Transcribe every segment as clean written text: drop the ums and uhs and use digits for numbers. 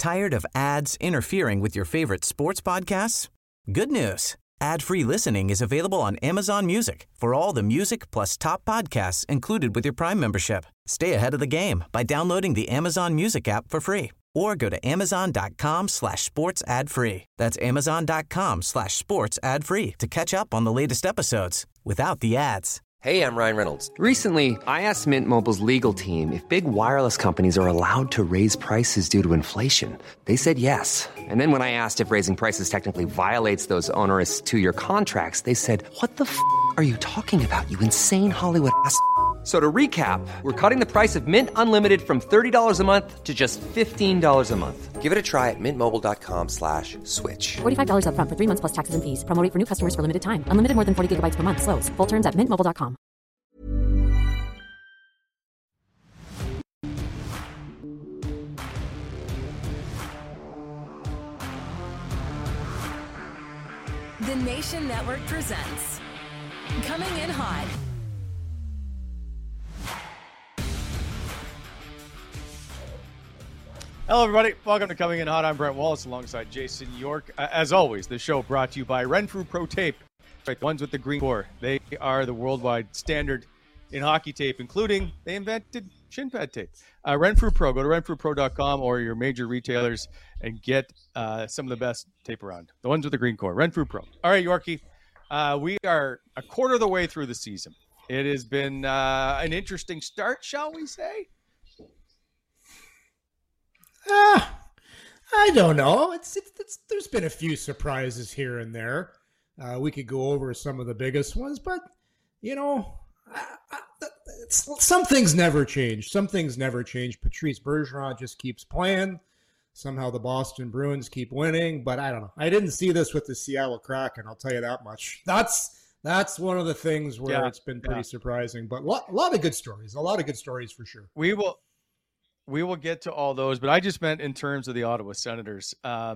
Tired of ads interfering with your favorite sports podcasts? Good news. Ad-free listening is available on Amazon Music for all the music plus top podcasts included with your Prime membership. Stay ahead of the game by downloading the Amazon Music app for free or go to amazon.com/sports ad free. That's amazon.com/sports ad free to catch up on the latest episodes without the ads. Hey, I'm Ryan Reynolds. Recently, I asked Mint Mobile's legal team if big wireless companies are allowed to raise prices due to inflation. They said yes. And then when I asked if raising prices technically violates those onerous two-year contracts, they said, "What the f*** are you talking about, you insane Hollywood ass?" So to recap, we're cutting the price of Mint Unlimited from $30 a month to just $15 a month. Give it a try at mintmobile.com/switch. $45 up front for 3 months plus taxes and fees. Promo rate for new customers for limited time. Unlimited more than 40 gigabytes per month. Slows full terms at mintmobile.com. The Nation Network presents Coming in Hot. Hello, everybody. Welcome to Coming in Hot. I'm Brent Wallace alongside Jason York. As always, the show brought to you by Renfrew Pro Tape. Right, the ones with the green core. They are the worldwide standard in hockey tape, including they invented shin pad tape. Renfrew Pro. Go to renfrewpro.com or your major retailers and get some of the best tape around. The ones with the green core. Renfrew Pro. All right, Yorkie. We are a quarter of the way through the season. It has been an interesting start, shall we say? I don't know. It's there's been a few surprises here and there. We could go over some of the biggest ones, but you know, some things never change. Some things never change. Patrice Bergeron just keeps playing. Somehow the Boston Bruins keep winning, but I don't know. I didn't see this with the Seattle Kraken. I'll tell you that much. That's one of the things where it's been pretty surprising, but a lot of good stories. A lot of good stories for sure. We will get to all those, but I just meant in terms of the Ottawa Senators.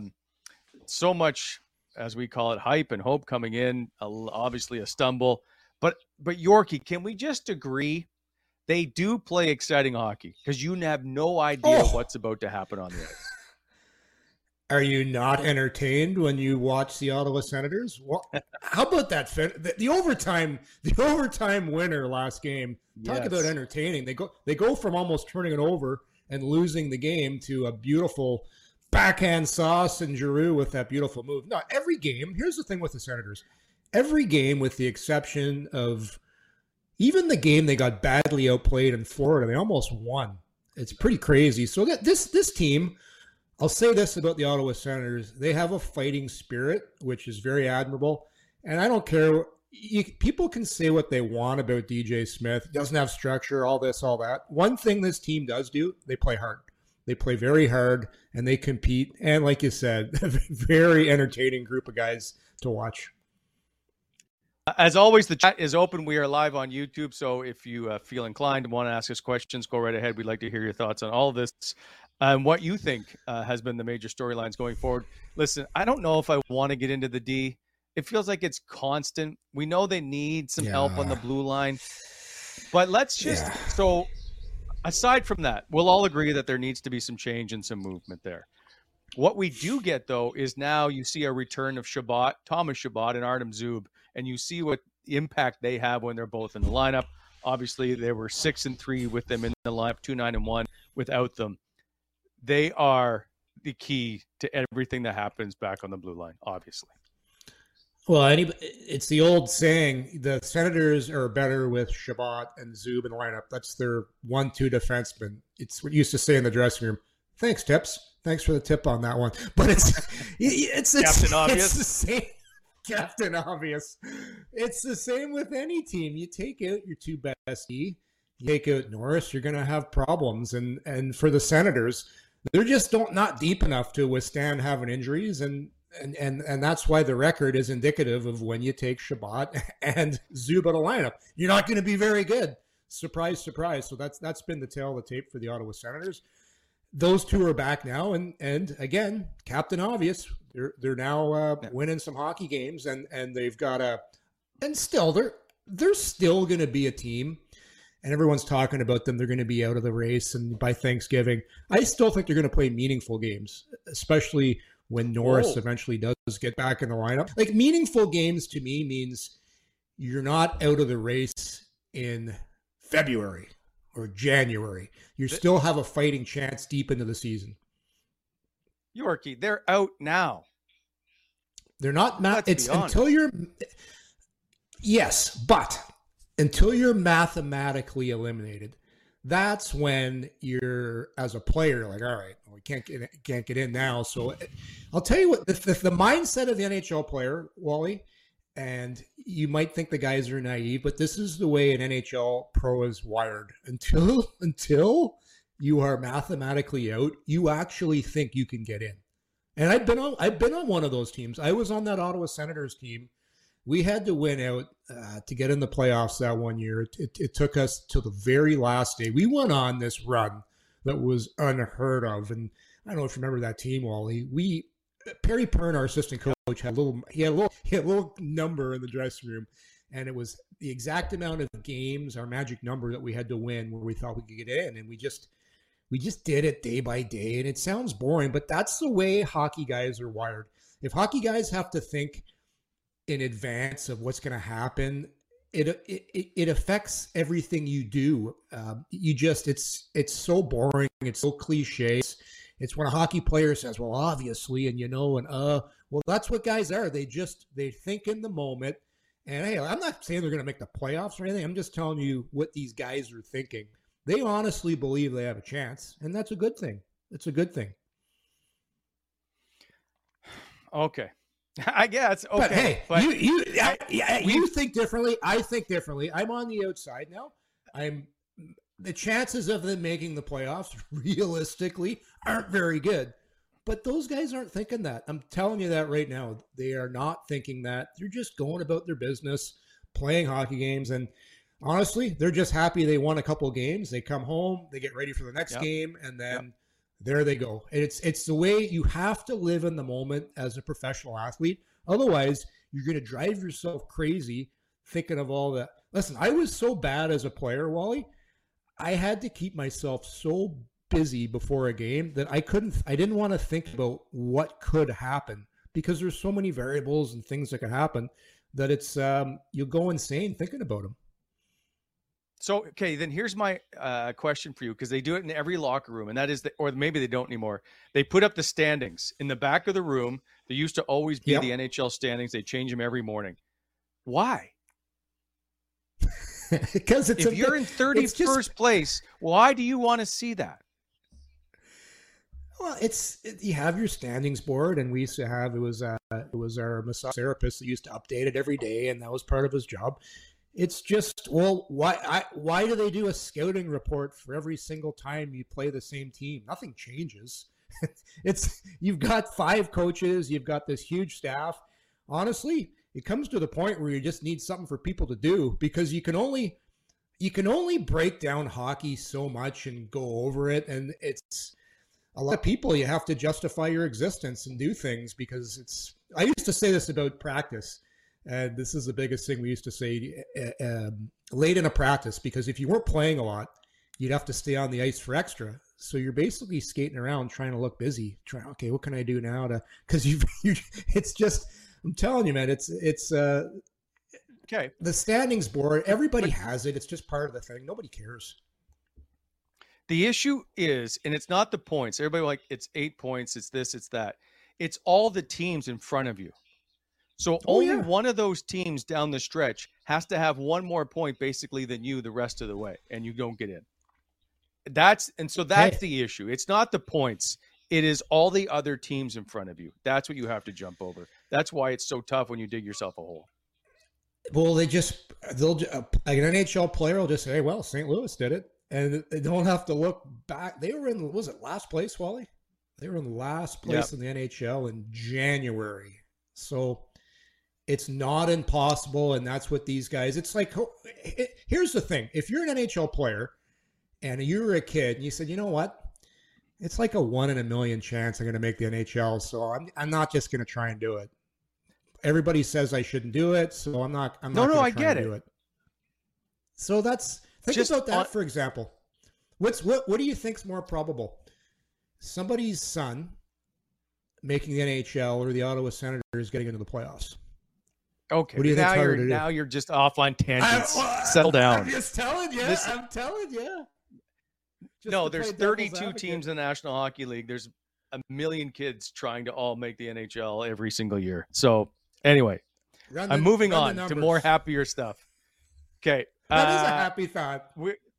So much, as we call it, hype and hope coming in, obviously a stumble. But Yorkie, can we just agree they do play exciting hockey? Because you have no idea what's about to happen on the ice. Are you not entertained when you watch the Ottawa Senators? Well, how about that? The overtime winner last game. Talk about entertaining. They go from almost turning it over and losing the game to a beautiful backhand sauce and Giroux with that beautiful move. No, every game. Here's the thing with the Senators. Every game, with the exception of even the game they got badly outplayed in Florida, they almost won. It's pretty crazy. So this team. I'll say this about the Ottawa Senators. They have a fighting spirit, which is very admirable. And I don't care. People can say what they want about DJ Smith. He doesn't have structure, all this, all that. One thing this team does do, they play hard. They play very hard, and they compete. And like you said, a very entertaining group of guys to watch. As always, the chat is open. We are live on YouTube. So if you feel inclined and want to ask us questions, go right ahead. We'd like to hear your thoughts on all of this. What you think has been the major storylines going forward. Listen, I don't know if I want to get into the D. It feels like it's constant. We know they need some help on the blue line. But let's just so aside from that, we'll all agree that there needs to be some change and some movement there. What we do get, though, is now you see a return of Thomas Chabot and Artem Zub, and you see what impact they have when they're both in the lineup. Obviously, they were 6-3 with them in the lineup, 2-9-1 without them. They are the key to everything that happens back on the blue line, obviously. Well, it's the old saying, the Senators are better with Chabot and Zub in the lineup. That's their 1-2 defenseman. It's what you used to say in the dressing room. Thanks, Tips. Thanks for the tip on that one. But it's Captain Obvious. It's the same. Captain Obvious. It's the same with any team. You take out your two best D, you take out Norris, you're going to have problems. And for the Senators, they're just not deep enough to withstand having injuries, and that's why the record is indicative of when you take Chabot and Zub out of lineup, you're not going to be very good. Surprise, surprise. So that's been the tail of the tape for the Ottawa Senators. Those two are back now, and again, Captain Obvious. They're now winning some hockey games, and they've got and still they're still going to be a team. and everyone's talking about them. They're going to be out of the race and by Thanksgiving. I still think they're going to play meaningful games, especially when Norris eventually does get back in the lineup. Like, meaningful games to me means you're not out of the race in February or January. You still have a fighting chance deep into the season. Yorkie, they're out now. They're not. It's until you're. Yes, but until you're mathematically eliminated, that's when you're, as a player, like, all right, we can't get in now. So I'll tell you what, the mindset of the NHL player, Wally, and you might think the guys are naive, but this is the way an NHL pro is wired. Until you are mathematically out, you actually think you can get in. And I've been on one of those teams. I was on that Ottawa Senators team. We had to win out to get in the playoffs that one year. It took us till the very last day. We went on this run that was unheard of. And I don't know if you remember that team, Wally. Perry Pern, our assistant coach, had a little number in the dressing room, and it was the exact amount of games, our magic number that we had to win where we thought we could get in, and we just did it day by day. And it sounds boring, but that's the way hockey guys are wired. If hockey guys have to think in advance of what's going to happen, it affects everything you do. It's so boring. It's so cliche. It's when a hockey player says, well, obviously, and well, that's what guys are. They think in the moment. And hey, I'm not saying they're going to make the playoffs or anything. I'm just telling you what these guys are thinking. They honestly believe they have a chance, and that's a good thing. It's a good thing. Okay. I guess. Okay. But hey, you think differently. I think differently. I'm on the outside now. The chances of them making the playoffs realistically aren't very good. But those guys aren't thinking that. I'm telling you that right now. They are not thinking that. They're just going about their business, playing hockey games, and honestly, they're just happy they won a couple of games. They come home, they get ready for the next game, and then there they go. It's the way you have to live in the moment as a professional athlete. Otherwise, you're going to drive yourself crazy thinking of all that. Listen, I was so bad as a player, Wally. I had to keep myself so busy before a game that I didn't want to think about what could happen because there's so many variables and things that could happen that it's you'll go insane thinking about them. So, okay, then here's my question for you, because they do it in every locker room, and that is, or maybe they don't anymore. They put up the standings in the back of the room. There used to always be the NHL standings. They change them every morning. Why? Because if you're in 31st place, why do you want to see that? Well, you have your standings board, and we used to have it was our massage therapist that used to update it every day, and that was part of his job. It's just, well, why do they do a scouting report for every single time you play the same team? Nothing changes. You've got 5 coaches, you've got this huge staff. Honestly, it comes to the point where you just need something for people to do, because you can only break down hockey so much and go over it, and it's a lot of people. You have to justify your existence and do things because I used to say this about practice. And this is the biggest thing we used to say late in a practice, because if you weren't playing a lot, you'd have to stay on the ice for extra. So you're basically skating around trying to look busy. Okay, what can I do now to? Because it's just, I'm telling you, man, it's okay. The standings board, everybody has it. It's just part of the thing. Nobody cares. The issue is, and it's not the points. Everybody like it's 8 points. It's this. It's that. It's all the teams in front of you. So only one of those teams down the stretch has to have one more point basically than you the rest of the way, and you don't get in. That's the issue. It's not the points. It is all the other teams in front of you. That's what you have to jump over. That's why it's so tough when you dig yourself a hole. Well, an NHL player will just say, well, St. Louis did it, and they don't have to look back. They were in, was it last place, Wally? They were in last place in the NHL in January. So it's not impossible, and that's what these guys, it's like, here's the thing. If you're an NHL player and you were a kid and you said, you know what? It's like a 1 in a million chance I'm going to make the NHL, so I'm not just going to try and do it. Everybody says I shouldn't do it, so I'm not going to try and do it. So that's Think about that, for example. What do you think's more probable? Somebody's son making the NHL or the Ottawa Senators getting into the playoffs? Okay, what do you now you're just offline tangents. Settle down. I'm just telling you. I'm telling you. No, there's 32 teams in the National Hockey League. There's a million kids trying to all make the NHL every single year. So anyway, I'm moving on to more happier stuff. Okay. That is a happy thought.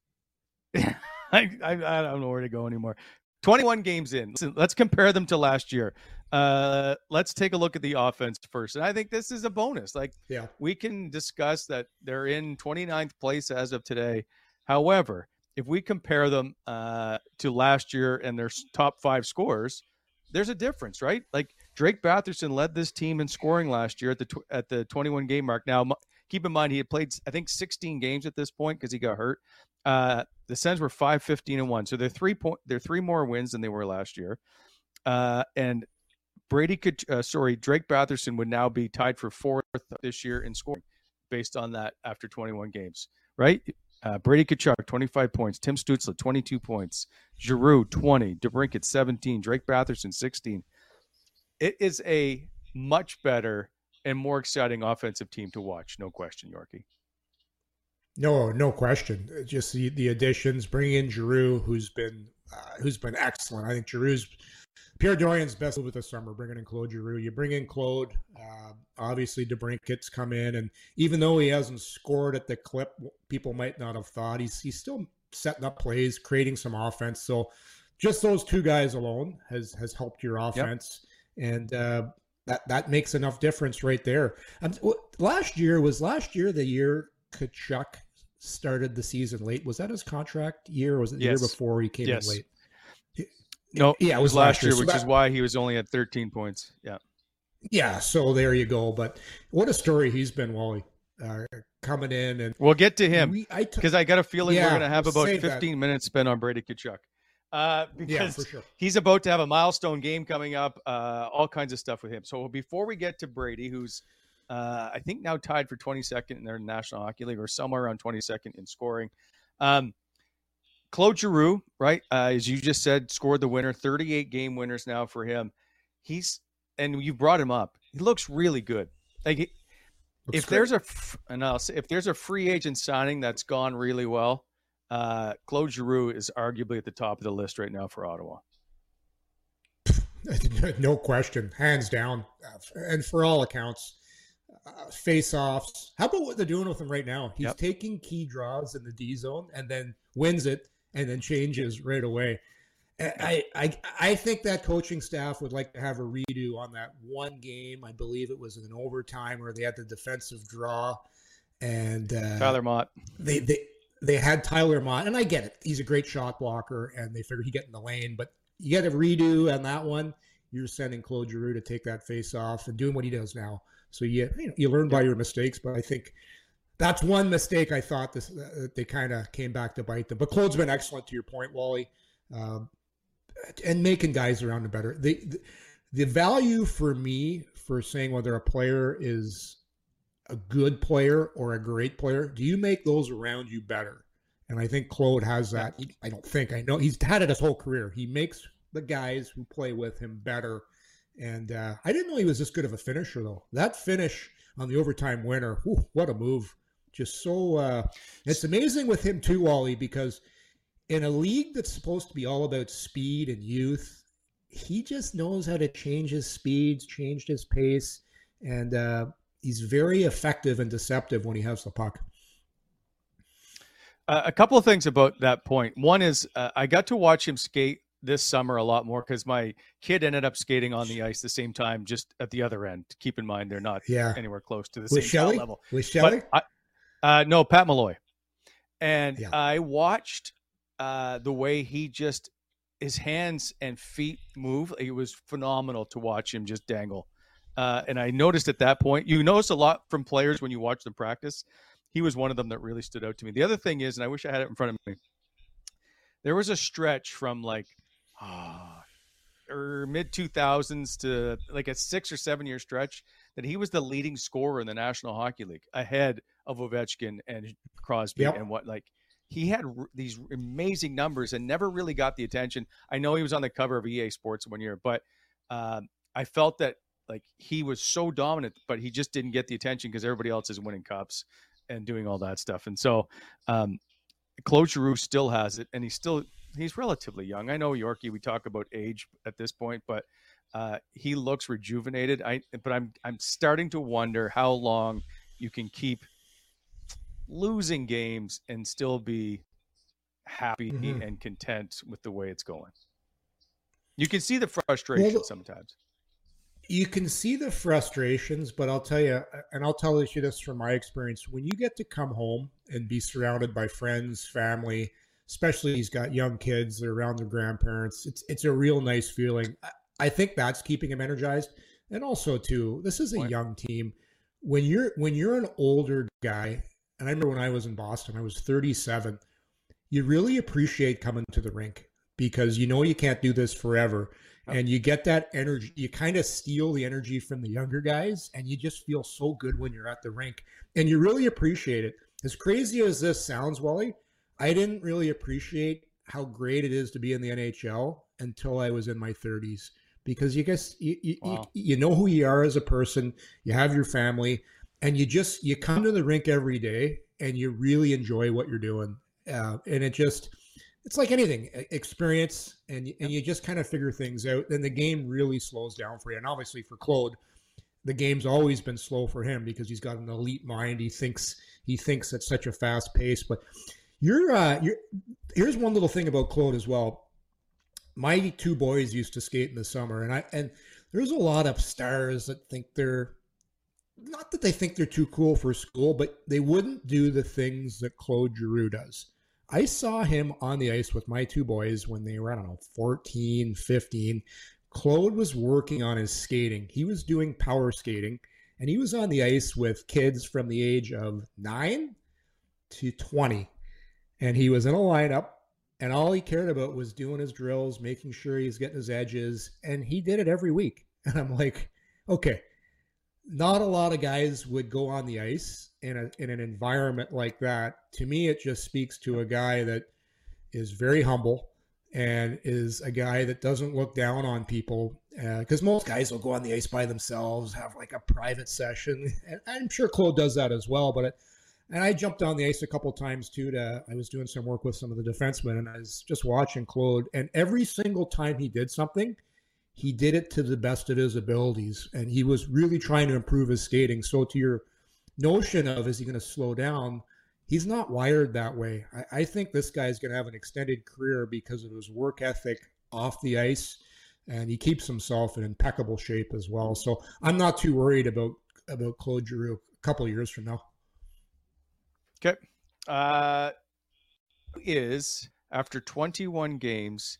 I don't know where to go anymore. 21 games in. Listen, let's compare them to last year. Let's take a look at the offense first. And I think this is a bonus. We can discuss that they're in 29th place as of today. However, if we compare them to last year and their top 5 scorers, there's a difference, right? Like Drake Batherson led this team in scoring last year at the 21 game mark. Now, keep in mind he had played, I think, 16 games at this point because he got hurt. The Sens were 5-15-1, so they're 3 more wins than they were last year. And Drake Batherson would now be tied for 4th this year in scoring based on that after 21 games, right? Brady Tkachuk, 25 points. Tim Stützle, 22 points. Giroux, 20. DeBrincat, 17. Drake Batherson, 16. It is a much better and more exciting offensive team to watch. No question, Yorkie. No question. Just the additions, bringing in Giroux, who's been excellent. I think Giroux's Pierre Dorian's best move of the summer, bringing in Claude Giroux. You bring in Claude, obviously DeBrincat's come in, and even though he hasn't scored at the clip people might not have thought, he's still setting up plays, creating some offense. So just those 2 guys alone has helped your offense, and that makes enough difference right there. Last year the year Tkachuk started the season late. Was that his contract year, or was it the year before he came in late? No, it was last year, which is why he was only at 13 points. Yeah, so there you go. But what a story he's been, Wally, coming in. And we'll get to him because I got a feeling we're going to have about 15 minutes spent on Brady Tkachuk. Because for sure. He's about to have a milestone game coming up, all kinds of stuff with him. So before we get to Brady, who's I think now tied for 22nd in their National Hockey League or somewhere around 22nd in scoring. Claude Giroux, right, as you just said, scored the winner, 38 game winners now for him. And you brought him up. He looks really good. Like if there's a free agent signing that's gone really well, Claude Giroux is arguably at the top of the list right now for Ottawa. No question, hands down. And for all accounts, face-offs. How about what they're doing with him right now? He's taking key draws in the D zone and then wins it and then changes right away. I think that coaching staff would like to have a redo on that one game. I believe it was in an overtime where they had the defensive draw and Tyler Mott. They had Tyler Mott, and I get it. He's a great shot blocker, and they figured he'd get in the lane. But you get a redo on that one. You're sending Claude Giroux to take that face off and doing what he does now. So you learn by your mistakes, but I think that's one mistake I thought they kind of came back to bite them. But Claude's been excellent, to your point, Wally, and making guys around him better. The value for me for saying whether a player is a good player or a great player, do you make those around you better? And I think Claude has that. I know he's had it his whole career. He makes the guys who play with him better. And I didn't know he was this good of a finisher, though. That finish on the overtime winner, what a move. Just so it's amazing with him too, Wally, because in a league that's supposed to be all about speed and youth, he just knows how to change his speeds, change his pace, and he's very effective and deceptive when he has the puck. A couple of things about that point. One is I got to watch him skate this summer a lot more because my kid ended up skating on the ice the same time, just at the other end. Keep in mind, they're not anywhere close to the same level. With Shelley? No, Pat Malloy. And I watched the way his hands and feet move. It was phenomenal to watch him just dangle. And I noticed at that point, you notice a lot from players when you watch them practice. He was one of them that really stood out to me. The other thing is, and I wish I had it in front of me, there was a stretch from mid 2000s to like a 6 or 7 year stretch that he was the leading scorer in the National Hockey League, ahead of Ovechkin and Crosby and what. Like he had these amazing numbers and never really got the attention. I know he was on the cover of EA Sports one year, but I felt that like he was so dominant, but he just didn't get the attention because everybody else is winning cups and doing all that stuff. And so Claude Giroux still has it, and he's relatively young. I know Yorkie, we talk about age at this point, but he looks rejuvenated. But I'm starting to wonder how long you can keep losing games and still be happy and content with the way it's going. You can see the frustration sometimes. You can see the frustrations, but I'll tell you, and I'll tell you this from my experience, when you get to come home and be surrounded by friends, family, especially he's got young kids, they're around their grandparents, it's a real nice feeling. I think that's keeping him energized. And also too, this is a young team. When you're an older guy, and I remember when I was in Boston, I was 37, you really appreciate coming to the rink because you know you can't do this forever. And you get that energy, you kind of steal the energy from the younger guys, and you just feel so good when you're at the rink. And you really appreciate it. As crazy as this sounds, Wally, I didn't really appreciate how great it is to be in the NHL until I was in my 30s. Because you know who you are as a person, you have your family, and you come to the rink every day and you really enjoy what you're doing. And it's like anything, experience, and you just kind of figure things out. Then the game really slows down for you. And obviously for Claude, the game's always been slow for him because he's got an elite mind. He thinks at such a fast pace. But here's one little thing about Claude as well. My two boys used to skate in the summer, and there's a lot of stars that think they're not that they think they're too cool for school, but they wouldn't do the things that Claude Giroux does. I saw him on the ice with my two boys when they were, 14, 15. Claude was working on his skating. He was doing power skating, and he was on the ice with kids from the age of 9 to 20. And he was in a lineup, and all he cared about was doing his drills, making sure he's getting his edges, and he did it every week. And I'm like, okay, not a lot of guys would go on the ice in an environment like that. To me, it just speaks to a guy that is very humble and is a guy that doesn't look down on people. Because most guys will go on the ice by themselves, have like a private session. And I'm sure Claude does that as well. And I jumped on the ice a couple times too. I was doing some work with some of the defensemen, and I was just watching Claude. And every single time he did something, he did it to the best of his abilities. And he was really trying to improve his skating. So to your notion of, is he going to slow down? He's not wired that way. I think this guy is going to have an extended career because of his work ethic off the ice, and he keeps himself in impeccable shape as well. So I'm not too worried about Claude Giroux a couple of years from now. Okay. Is after 21 games,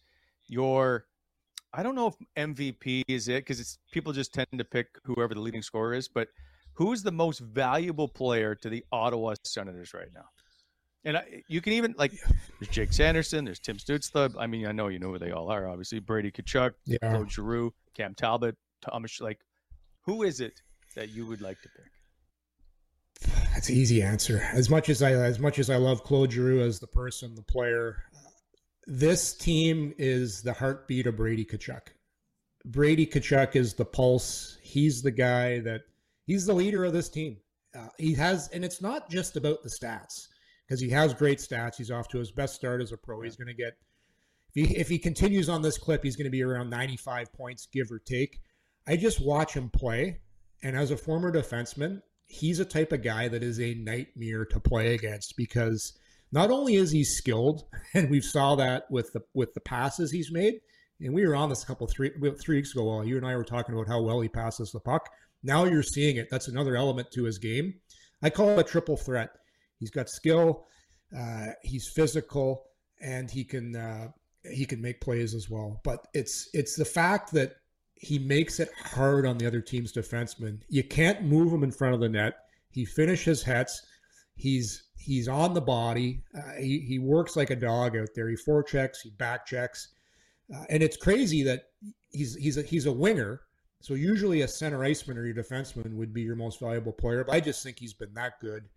I don't know if MVP is it, because people just tend to pick whoever the leading scorer is, but who is the most valuable player to the Ottawa Senators right now? And you can even, like, there's Jake Sanderson, there's Tim Stützle. I mean, I know you know who they all are, obviously. Brady Tkachuk, Claude Giroux, Cam Talbot, Thomas. Like, who is it that you would like to pick? That's an easy answer. As much as I love Claude Giroux as the person, the player, this team is the heartbeat of Brady Tkachuk. Brady Tkachuk is the pulse. He's the guy he's the leader of this team. He has, and it's not just about the stats, because he has great stats. He's off to his best start as a pro. He's going to get, if he continues on this clip, he's going to be around 95 points, give or take. I just watch him play, and as a former defenseman, he's a type of guy that is a nightmare to play against, because not only is he skilled, and we saw that with the passes he's made, and we were on this 3 weeks ago while you and I were talking about how well he passes the puck. Now you're seeing it. That's another element to his game. I call it a triple threat. He's got skill, he's physical, and he can make plays as well. But it's the fact that he makes it hard on the other team's defensemen. You can't move him in front of the net. He finishes hits. He's on the body. He works like a dog out there. He forechecks. He backchecks. And it's crazy that he's a winger. So usually a center iceman or your defenseman would be your most valuable player. But I just think he's been that good.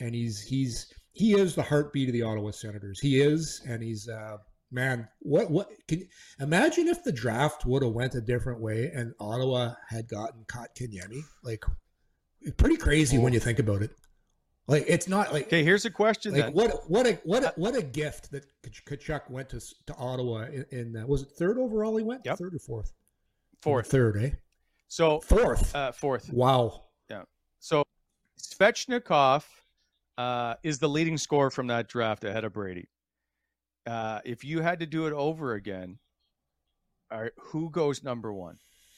and he is the heartbeat of the Ottawa Senators. He is, and he's man. What can imagine if the draft would have went a different way and Ottawa had gotten Kotkaniemi? Like, pretty crazy when you think about it. Like, it's not like, okay, here's a question. Like, then. what a gift that Tkachuk went to Ottawa in was it third overall? He went third or fourth? Third, eh? So fourth. Fourth. Wow. Yeah. So Svechnikov is the leading scorer from that draft ahead of Brady. If you had to do it over again, who goes number one?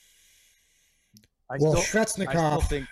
Svechnikov.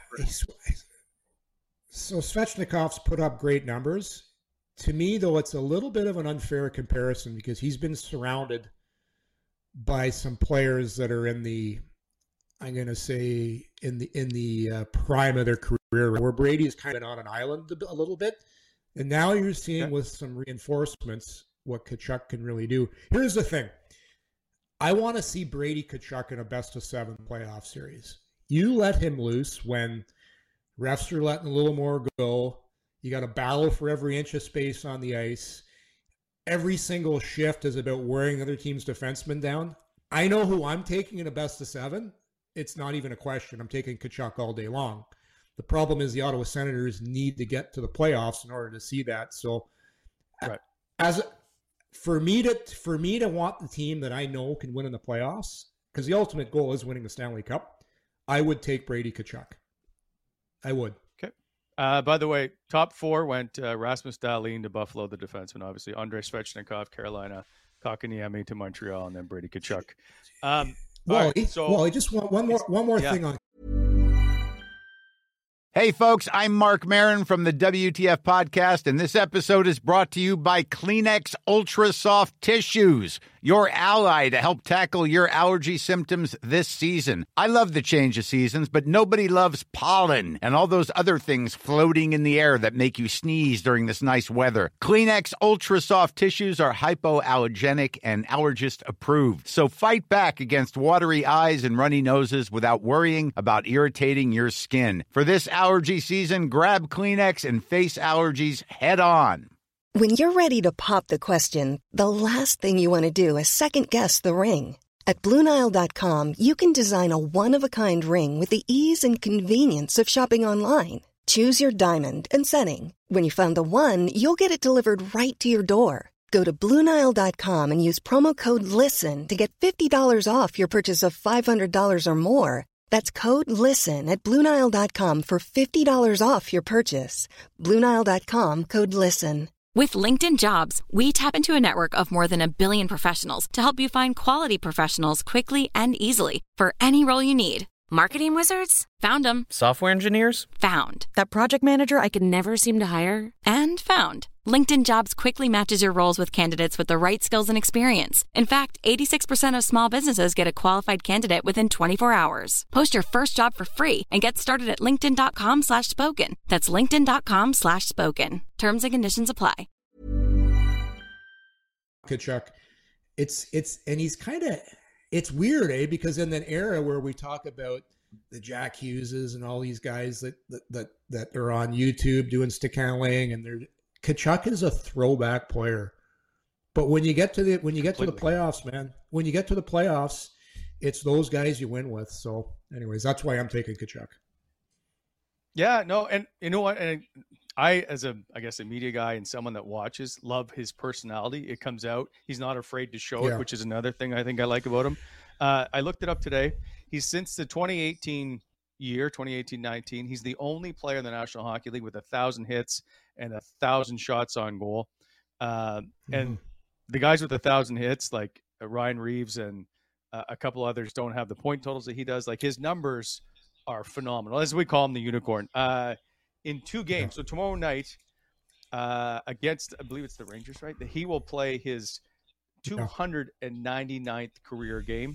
So Svechnikov's put up great numbers. To me, though, it's a little bit of an unfair comparison because he's been surrounded by some players that are in the, I'm going to say, in the prime of their career, where Brady is kind of on an island a little bit. And now you're seeing with some reinforcements what Tkachuk can really do. Here's the thing. I want to see Brady Tkachuk in a best-of-7 playoff series. You let him loose when refs are letting a little more go. You got to battle for every inch of space on the ice. Every single shift is about wearing the other team's defenseman down. I know who I'm taking in a best-of-7. It's not even a question. I'm taking Tkachuk all day long. The problem is the Ottawa Senators need to get to the playoffs in order to see that. So, for me to want the team that I know can win in the playoffs, because the ultimate goal is winning the Stanley Cup, I would take Brady Tkachuk. I would. Okay. By the way, top 4 went Rasmus Dahlin to Buffalo, the defenseman, obviously. Andrei Svechnikov, Carolina, Kotkaniemi to Montreal, and then Brady Tkachuk. Just one more thing on. Hey, folks, I'm Mark Maron from the WTF Podcast, and this episode is brought to you by Kleenex Ultra Soft Tissues, your ally to help tackle your allergy symptoms this season. I love the change of seasons, but nobody loves pollen and all those other things floating in the air that make you sneeze during this nice weather. Kleenex Ultra Soft Tissues are hypoallergenic and allergist approved, so fight back against watery eyes and runny noses without worrying about irritating your skin. For this allergy season, grab Kleenex and face allergies head on. When you're ready to pop the question, the last thing you want to do is second-guess the ring. At BlueNile.com, you can design a one-of-a-kind ring with the ease and convenience of shopping online. Choose your diamond and setting. When you find the one, you'll get it delivered right to your door. Go to BlueNile.com and use promo code LISTEN to get $50 off your purchase of $500 or more. That's code LISTEN at BlueNile.com for $50 off your purchase. BlueNile.com, code LISTEN. With LinkedIn Jobs, we tap into a network of more than 1 billion professionals to help you find quality professionals quickly and easily for any role you need. Marketing wizards? Found them. Software engineers? Found. That project manager I could never seem to hire? And found. LinkedIn Jobs quickly matches your roles with candidates with the right skills and experience. In fact, 86% of small businesses get a qualified candidate within 24 hours. Post your first job for free and get started at linkedin.com/spoken. That's linkedin.com/spoken. Terms and conditions apply. Tkachuk, and he's kind of, it's weird, because in that era where we talk about the Jack Hugheses and all these guys that are on YouTube doing stick handling, and Tkachuk is a throwback player. But when you get to the playoffs, man, when you get to the playoffs, it's those guys you win with. So, anyways, that's why I'm taking Tkachuk. Yeah, no, and you know what? And I, as a media guy and someone that watches, love his personality. It comes out. He's not afraid to show it, which is another thing I think I like about him. I looked it up today. He's since the 2018-19, he's the only player in the National Hockey League with 1,000 hits and 1,000 shots on goal. And the guys with 1,000 hits, like Ryan Reeves and a couple others, don't have the point totals that he does. Like, his numbers are phenomenal, as we call him, the unicorn. In 2 games, so tomorrow night against, I believe it's the Rangers, right? He will play his 299th career game.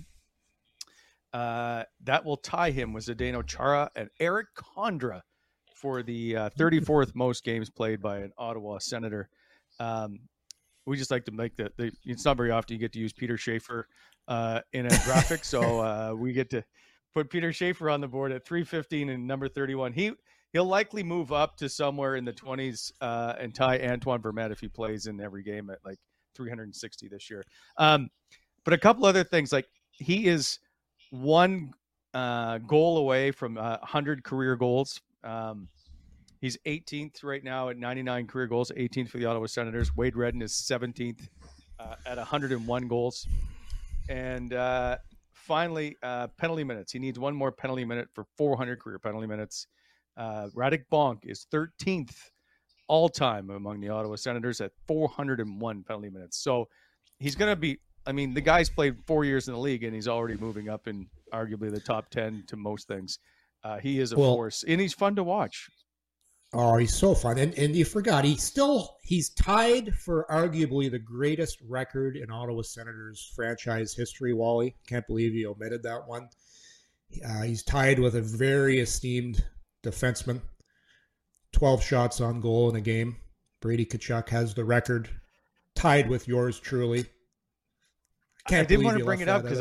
That will tie him with Zdeno Chara and Eric Condra for the 34th most games played by an Ottawa Senator. We just like to make it's not very often you get to use Peter Schaefer in a graphic, so we get to put Peter Schaefer on the board at 315 and number 31. He'll he'll likely move up to somewhere in the 20s and tie Antoine Vermette if he plays in every game at like 360 this year. But a couple other things, like he is one goal away from 100 career goals. He's 18th right now at 99 career goals, 18th for the Ottawa Senators. Wade Redden is 17th at 101 goals. And finally, penalty minutes. He needs one more penalty minute for 400 career penalty minutes. Radek Bonk is 13th all-time among the Ottawa Senators at 401 penalty minutes. So he's going to be, I mean, the guy's played 4 years in the league, and he's already moving up in arguably the top 10 to most things. He is a force, and he's fun to watch. Oh, he's so fun. And you forgot, he's tied for arguably the greatest record in Ottawa Senators franchise history, Wally. Can't believe you omitted that one. He's tied with a very esteemed defenseman. 12 shots on goal in a game. Brady Tkachuk has the record, tied with yours truly. I didn't want to bring it up because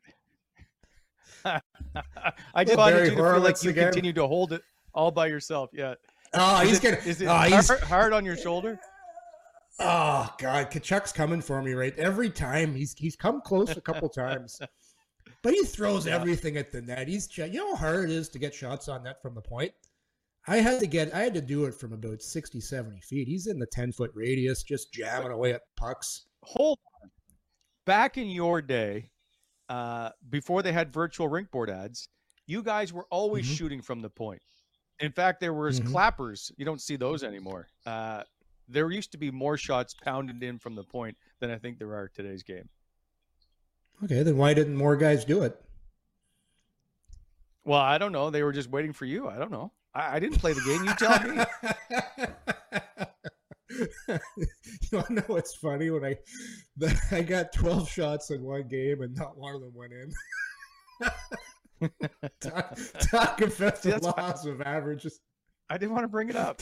I just wanted you to feel like you continue to hold it all by yourself. Yeah. Oh, is it hard on your shoulder? Oh God, Tkachuk's coming for me right every time. He's come close a couple times, but he throws everything at the net. You know how hard it is to get shots on net from the point. I had to do it from about 60, 70 feet. He's in the 10-foot radius, just jamming away at pucks. Hold on. Back in your day, before they had virtual rink board ads, you guys were always shooting from the point. In fact, there was clappers. You don't see those anymore. There used to be more shots pounded in from the point than I think there are today's game. Okay, then why didn't more guys do it? Well, I don't know. They were just waiting for you. I don't know. I didn't play the game. You tell me. You want to know what's funny? When I got 12 shots in one game and not one of them went in. Talk about the loss of averages. I didn't want to bring it up.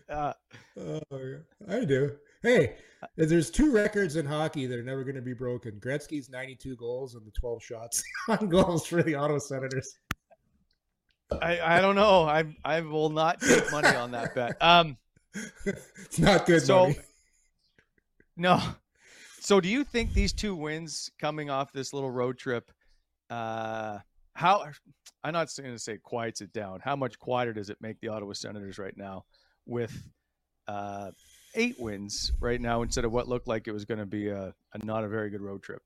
I do. Hey, there's two records in hockey that are never going to be broken. Gretzky's 92 goals and the 12 shots on goals for the Ottawa Senators. I don't know. I will not take money on that bet. It's not good money. No. So do you think these two wins coming off this little road trip, I'm not going to say quiets it down. How much quieter does it make the Ottawa Senators right now with 8 wins right now instead of what looked like it was going to be a not a very good road trip?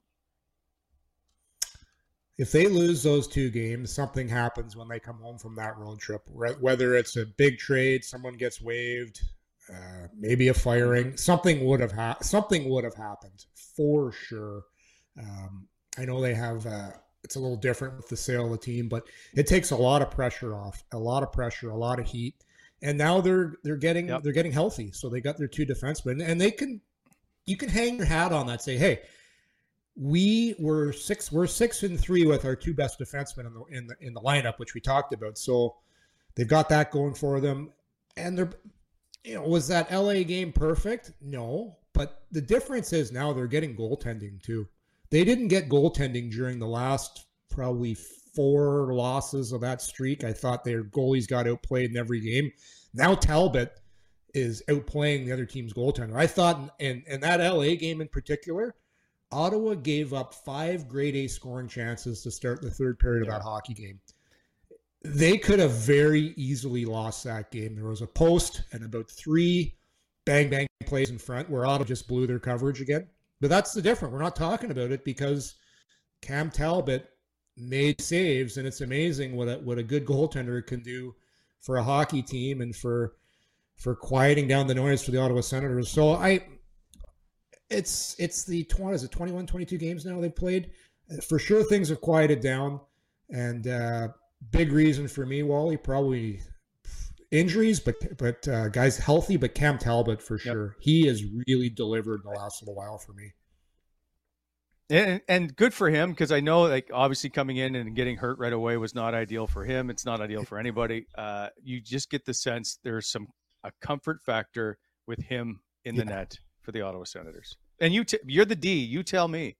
If they lose those 2 games, something happens when they come home from that road trip. Whether it's a big trade, someone gets waived, maybe a firing, something would have happened for sure. I know they have. It's a little different with the sale of the team, but it takes a lot of pressure off, a lot of pressure, a lot of heat, and now they're getting healthy. So they got their 2 defensemen, and you can hang your hat on that. Say, hey. We're 6-3 with our 2 best defensemen in the lineup, which we talked about. So they've got that going for them. And was that LA game perfect? No, but the difference is now they're getting goaltending too. They didn't get goaltending during the last probably 4 losses of that streak. I thought their goalies got outplayed in every game. Now Talbot is outplaying the other team's goaltender. I thought in that LA game in particular, Ottawa gave up 5 grade A scoring chances to start the third period of that hockey game. They could have very easily lost that game. There was a post and about 3 bang-bang plays in front where Ottawa just blew their coverage again. But that's the difference. We're not talking about it because Cam Talbot made saves, and it's amazing what a good goaltender can do for a hockey team and for quieting down the noise for the Ottawa Senators. So It's the 21, 22 games now they've played. For sure, things have quieted down, and big reason for me, Wally, probably injuries, but guys healthy. But Cam Talbot for sure, he has really delivered in the last little while for me. And good for him, because I know, like, obviously coming in and getting hurt right away was not ideal for him. It's not ideal for anybody. You just get the sense there's a comfort factor with him in the net for the Ottawa Senators. And you're the D. You tell me.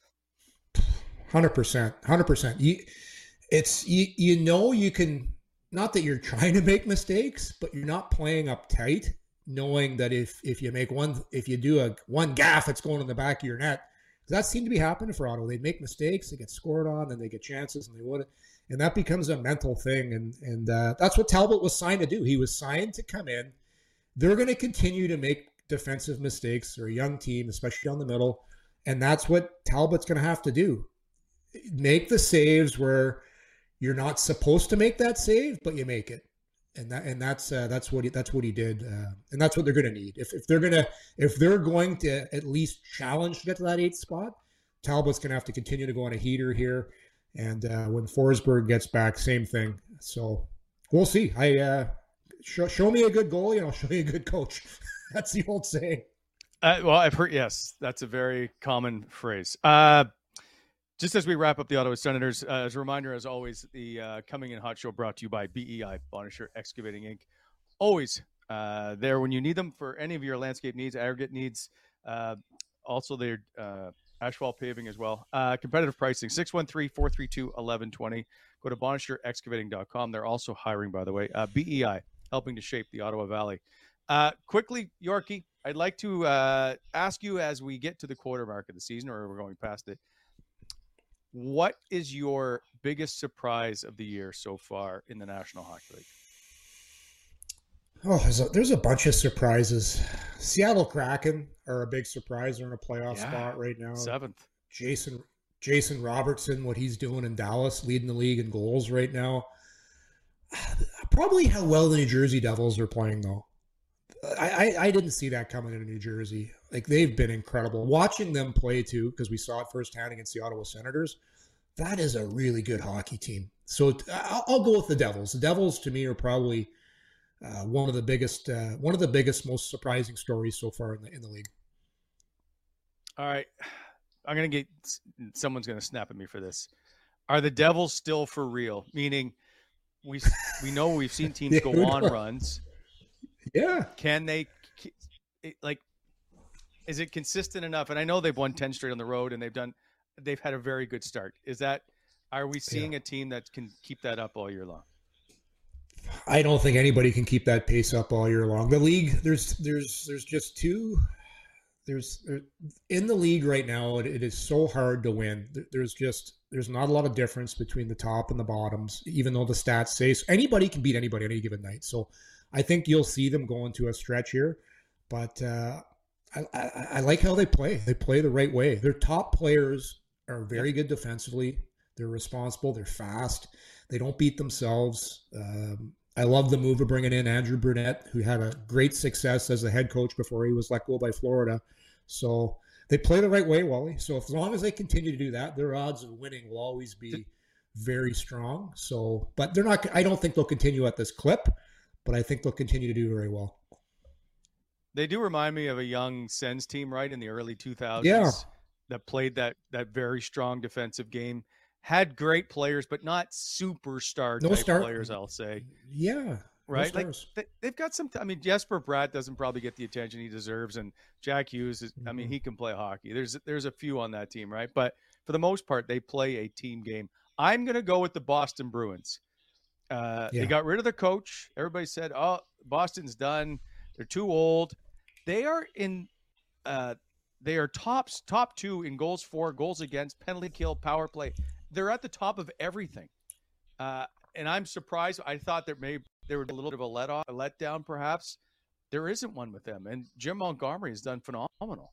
100%. 100%. You can not that you're trying to make mistakes, but you're not playing uptight, knowing that if you do one gaffe, it's going in the back of your net. That seemed to be happening for Ottawa. They make mistakes, they get scored on, then they get chances, and they wouldn't. And that becomes a mental thing. And that's what Talbot was signed to do. He was signed to come in. They're going to continue to make defensive mistakes. They're a young team, especially down the middle. And that's what Talbot's going to have to do. Make the saves where you're not supposed to make that save, but you make it. And that's what he did. And that's what they're going to need. If they're going to at least challenge to get to that 8th spot, Talbot's going to have to continue to go on a heater here. And when Forsberg gets back, same thing. So we'll see. Show me a good goalie and I'll show you a good coach. That's the old saying. Well, I've heard, yes, that's a very common phrase. Just as we wrap up the Ottawa Senators, as a reminder, as always, the Coming In Hot show brought to you by BEI, Bonnechere Excavating Inc. Always there when you need them for any of your landscape needs, aggregate needs. Also, their asphalt paving as well. Competitive pricing, 613-432-1120. Go to BonnechereExcavating.com. They're also hiring, by the way. BEI, helping to shape the Ottawa Valley. Quickly, Yorkie, I'd like to ask you as we get to the quarter mark of the season, or we're going past it, what is your biggest surprise of the year so far in the National Hockey League? Oh, there's a bunch of surprises. Seattle Kraken are a big surprise. They're in a playoff spot right now. 7th. Jason Robertson, what he's doing in Dallas, leading the league in goals right now. Probably how well the New Jersey Devils are playing, though. I didn't see that coming into New Jersey. Like, they've been incredible. Watching them play, too, because we saw it firsthand against the Ottawa Senators, that is a really good hockey team. So I'll go with the Devils. The Devils, to me, are probably one of the biggest, most surprising stories so far in the league. All right. I'm going to get – someone's going to snap at me for this. Are the Devils still for real? Meaning we know we've seen teams go on runs. Yeah. Can they like? Is it consistent enough? And I know they've won 10 straight on the road, and they've had a very good start. Are we seeing a team that can keep that up all year long? I don't think anybody can keep that pace up all year long. The league, there's just two. There's in the league right now. It is so hard to win. There's not a lot of difference between the top and the bottoms, even though the stats say so. Anybody can beat anybody on any given night. So I think you'll see them go into a stretch here, but I like how they play. They play the right way. Their top players are very good defensively. They're responsible. They're fast. They don't beat themselves. I love the move of bringing in Andrew Brunette, who had a great success as the head coach before he was let go by Florida. So they play the right way, Wally. So as long as they continue to do that, their odds of winning will always be very strong. So, but they're not. I don't think they'll continue at this clip, but I think they'll continue to do very well. They do remind me of a young Sens team, right, in the early 2000s. Yeah. That played that very strong defensive game. Had great players, but not superstar players, I'll say. Yeah. Right? Like they've got some. I mean, Jesper Bratt doesn't probably get the attention he deserves, and Jack Hughes is. I mean, he can play hockey. There's a few on that team, right? But for the most part, they play a team game. I'm going to go with the Boston Bruins. They got rid of the coach. Everybody said, "Oh, Boston's done. They're too old." They are in. They are top 2 in goals for, goals against, penalty kill, power play. They're at the top of everything. And I'm surprised. I thought there were a little bit of a letdown, perhaps. There isn't one with them. And Jim Montgomery has done phenomenal.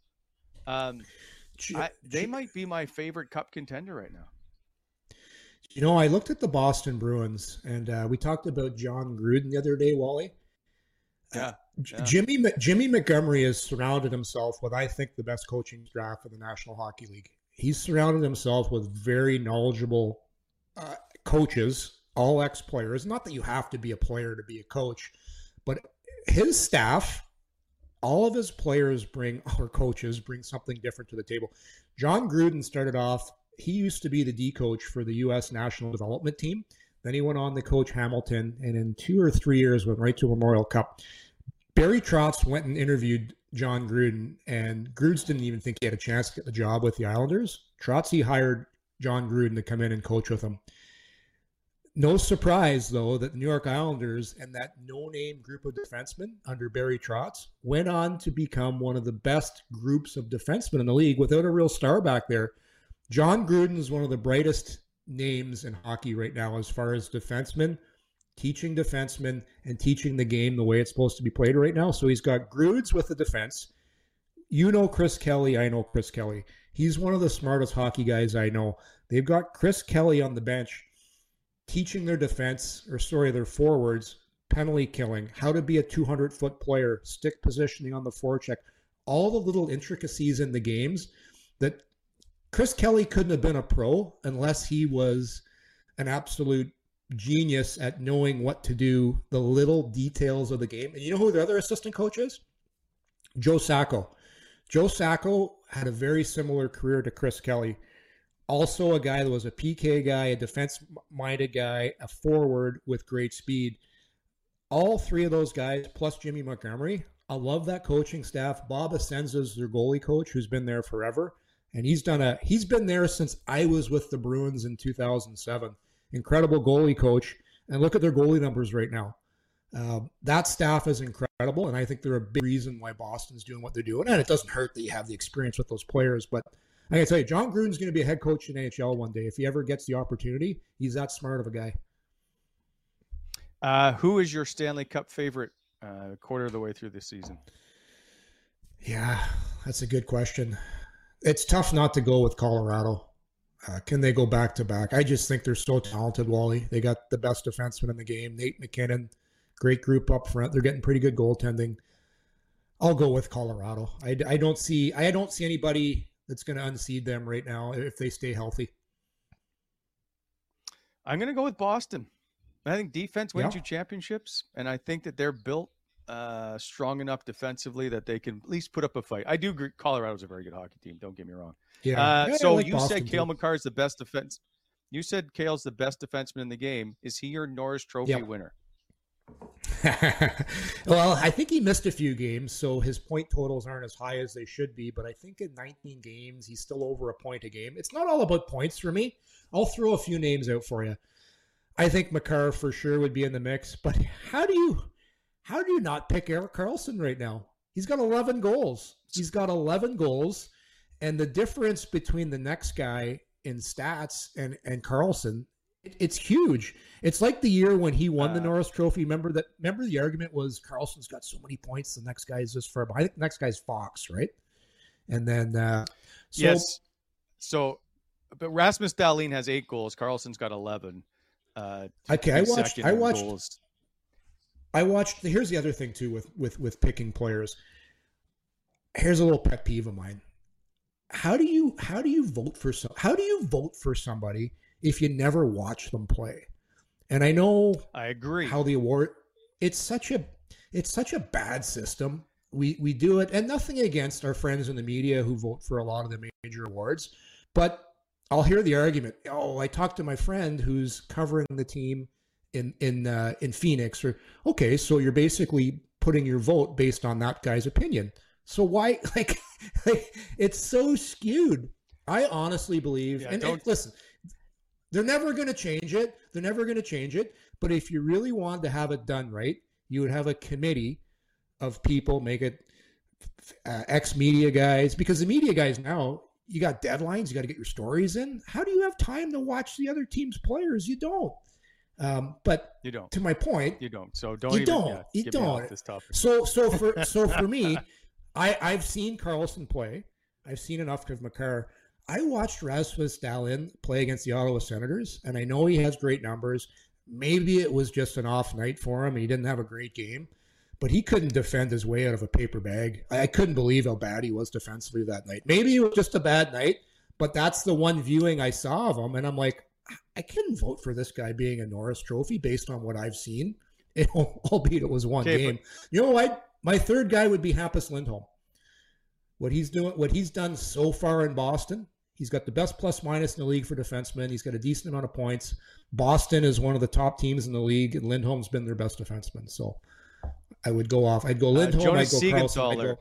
They might be my favorite cup contender right now. You know, I looked at the Boston Bruins, and we talked about John Gruden the other day, Wally. Yeah. Jimmy Montgomery has surrounded himself with, I think, the best coaching staff in the National Hockey League. He's surrounded himself with very knowledgeable coaches, all ex-players. Not that you have to be a player to be a coach, but his staff, all of his players coaches bring something different to the table. John Gruden started off, he used to be the D coach for the U.S. National Development Team. Then he went on to coach Hamilton, and in 2 or 3 years went right to Memorial Cup. Barry Trotz went and interviewed John Gruden, and Gruden didn't even think he had a chance to get the job with the Islanders. Trotz hired John Gruden to come in and coach with him. No surprise, though, that the New York Islanders and that no-name group of defensemen under Barry Trotz went on to become one of the best groups of defensemen in the league without a real star back there. John Gruden is one of the brightest names in hockey right now as far as defensemen, teaching defensemen and teaching the game the way it's supposed to be played right now. So he's got Grudes with the defense. You know Chris Kelly. I know Chris Kelly. He's one of the smartest hockey guys I know. They've got Chris Kelly on the bench teaching their their forwards, penalty killing, how to be a 200-foot player, stick positioning on the forecheck, all the little intricacies in the games that Chris Kelly couldn't have been a pro unless he was an absolute genius at knowing what to do, the little details of the game. And you know who the other assistant coach is? Joe Sacco. Joe Sacco had a very similar career to Chris Kelly. Also a guy that was a PK guy, a defense-minded guy, a forward with great speed. All three of those guys, plus Jimmy Montgomery, I love that coaching staff. Bob Asenza is their goalie coach, who's been there forever. And he's been there since I was with the Bruins in 2007. Incredible goalie coach. And look at their goalie numbers right now. That staff is incredible, and I think they're a big reason why Boston's doing what they're doing. And it doesn't hurt that you have the experience with those players, but I can tell you, John Gruden's going to be a head coach in NHL one day. If he ever gets the opportunity, he's that smart of a guy. Who is your Stanley Cup favorite quarter of the way through this season? Yeah, that's a good question. It's tough not to go with Colorado. Can they go back-to-back? I just think they're so talented, Wally. They got the best defenseman in the game, Nate McKinnon. Great group up front. They're getting pretty good goaltending. I'll go with Colorado. I don't see anybody that's going to unseed them right now if they stay healthy. I'm going to go with Boston. I think defense wins you championships, and I think that they're built strong enough defensively that they can at least put up a fight. I do agree. Colorado's a very good hockey team. Don't get me wrong. So like you Boston said Cale Makar is the best defense. You said Cale's the best defenseman in the game. Is he your Norris Trophy winner? Well, I think he missed a few games, so his point totals aren't as high as they should be. But I think in 19 games, he's still over a point a game. It's not all about points for me. I'll throw a few names out for you. I think Makar for sure would be in the mix. But how do you not pick Erik Karlsson right now? He's got 11 goals. And the difference between the next guy in stats and Karlsson, it's huge. It's like the year when he won the Norris Trophy. Remember the argument was Karlsson's got so many points, the next guy is just for. I think the next guy's Fox, right? And then yes. So, but Rasmus Dahlin has 8 goals. Karlsson's got 11. Okay, I watched. Here's the other thing too with picking players. Here's a little pet peeve of mine. How do you vote for somebody if you never watch them play? And I know I agree how the award. It's such a bad system. We do it, and nothing against our friends in the media who vote for a lot of the major awards, but I'll hear the argument. Oh, I talked to my friend who's covering the team in Phoenix. Or okay, so you're basically putting your vote based on that guy's opinion. So why, like it's so skewed. I honestly believe, and listen, they're never going to change it. But if you really wanted to have it done right, you would have a committee of people, make it ex-media guys, because the media guys now, you got deadlines, you got to get your stories in. How do you have time to watch the other team's players? You don't. But you don't. To my point, you don't. So you don't. This topic. So for me, I've seen Karlsson play. I've seen enough of Makar. I watched Rasmus Dahlin play against the Ottawa Senators, and I know he has great numbers. Maybe it was just an off night for him. He didn't have a great game, but he couldn't defend his way out of a paper bag. I couldn't believe how bad he was defensively that night. Maybe it was just a bad night, but that's the one viewing I saw of him, and I'm like, I couldn't vote for this guy being a Norris Trophy based on what I've seen, albeit it was one game. You know what? My third guy would be Hampus Lindholm. What he's done so far in Boston, he's got the best plus-minus in the league for defensemen. He's got a decent amount of points. Boston is one of the top teams in the league, and Lindholm's been their best defenseman. So I would go off. I'd go Lindholm. I'd go Karlsson.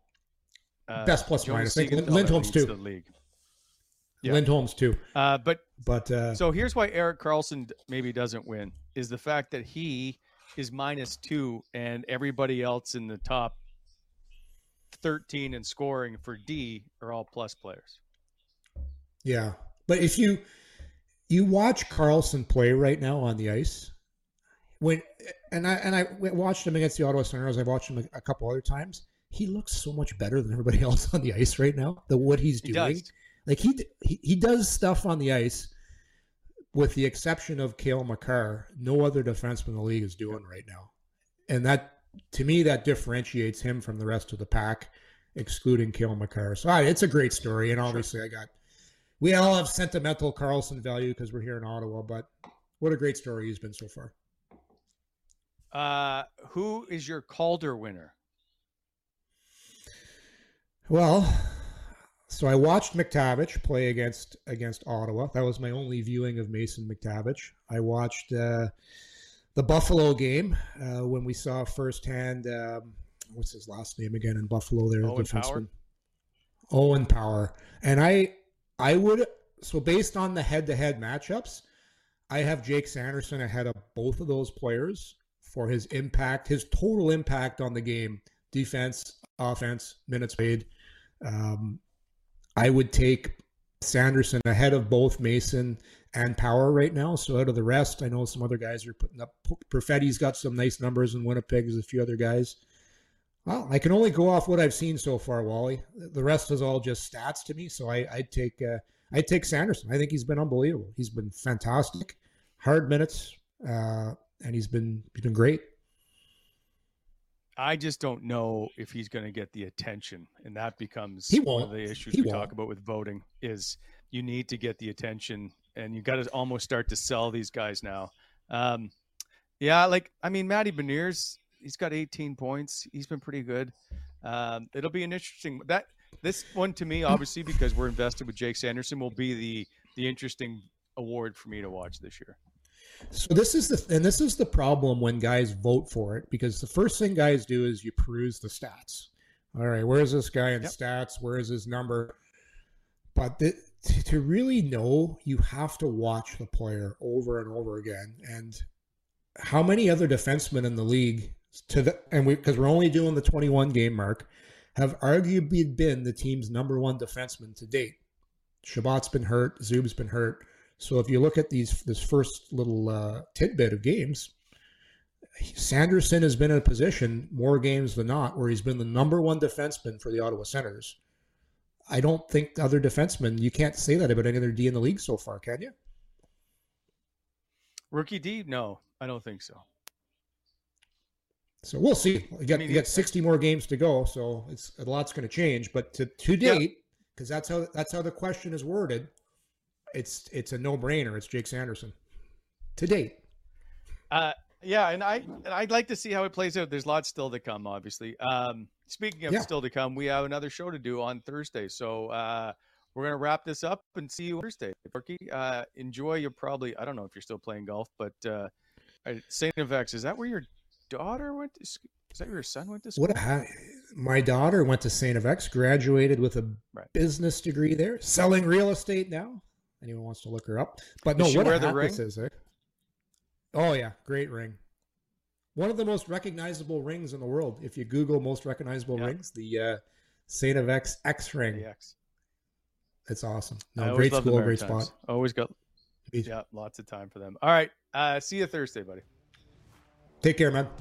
Best plus-minus. I think Lindholm's too. The league. Yeah. Lindholm's too. But But so here's why Erik Karlsson maybe doesn't win is the fact that he is -2 and everybody else in the top 13 in scoring for D are all plus players. Yeah. But if you watch Karlsson play right now on the ice, I watched him against the Ottawa Senators. I've watched him a couple other times. He looks so much better than everybody else on the ice right now. What he's doing, like he does stuff on the ice, with the exception of Cale Makar, no other defenseman in the league is doing right now, and that to me that differentiates him from the rest of the pack, excluding Cale Makar. So it's a great story, and obviously we all have sentimental Karlsson value because we're here in Ottawa, but what a great story he's been so far. Who is your Calder winner? Well, so I watched McTavish play against Ottawa. That was my only viewing of Mason McTavish. I watched the Buffalo game when we saw firsthand, what's his last name again in Buffalo there? Owen Power. And I would, so based on the head-to-head matchups, I have Jake Sanderson ahead of both of those players for his impact, his total impact on the game, defense, offense, minutes played. I would take Sanderson ahead of both Mason and Power right now. So out of the rest, I know some other guys are putting up. Perfetti's got some nice numbers in Winnipeg. There's a few other guys. Well, I can only go off what I've seen so far, Wally. The rest is all just stats to me. So I'd take Sanderson. I think he's been unbelievable. He's been fantastic, hard minutes, and he's been great. I just don't know if he's going to get the attention, and that becomes one of the issues we talk about with voting. Is you need to get the attention, and you got to almost start to sell these guys now. Matty Beniers, he's got 18 points. He's been pretty good. It'll be an interesting this one to me, obviously, because we're invested with Jake Sanderson, will be the interesting award for me to watch this year. So this is the problem when guys vote for it, because the first thing guys do is you peruse the stats. All right, where's this guy in stats? Where is his number? But to really know, you have to watch the player over and over again. And how many other defensemen in the league because we're only doing the 21 game mark, have arguably been the team's number one defenseman to date. Shabbat's been hurt, Zub's been hurt. So if you look at this first little tidbit of games, Sanderson has been in a position more games than not where he's been the number one defenseman for the Ottawa Senators. I don't think other defensemen, you can't say that about any other D in the league so far, can you? Rookie D? No, I don't think so. So we'll see. You got 60 more games to go, so a lot's going to change. But to date, because that's how the question is worded, it's a no-brainer. It's Jake Sanderson to date. And I'd like to see how it plays out. There's lots still to come, obviously. Speaking of still to come, we have another show to do on Thursday. So we're going to wrap this up and see you Thursday. Berkey, enjoy your I don't know if you're still playing golf, but St. FX, is that where your daughter went to school? Is that where your son went to school? My daughter went to St. FX, graduated with a business degree there, selling real estate now. Anyone wants to look her up. But no, what a hat this is, eh? Oh, yeah. Great ring. One of the most recognizable rings in the world. If you Google most recognizable rings, the St. FX X ring. It's awesome. No, great school, great spot. Always got lots of time for them. All right. See you Thursday, buddy. Take care, man.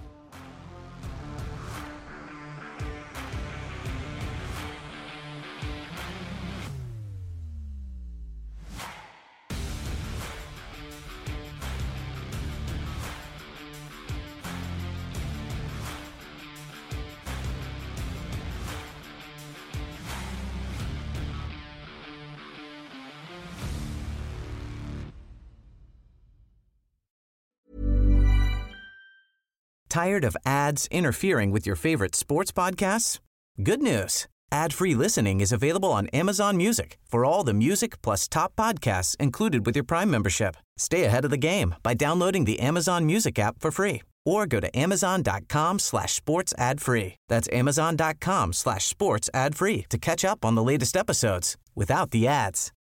Tired of ads interfering with your favorite sports podcasts? Good news. Ad-free listening is available on Amazon Music for all the music plus top podcasts included with your Prime membership. Stay ahead of the game by downloading the Amazon Music app for free or go to amazon.com/sports ad free. That's amazon.com/sports ad free to catch up on the latest episodes without the ads.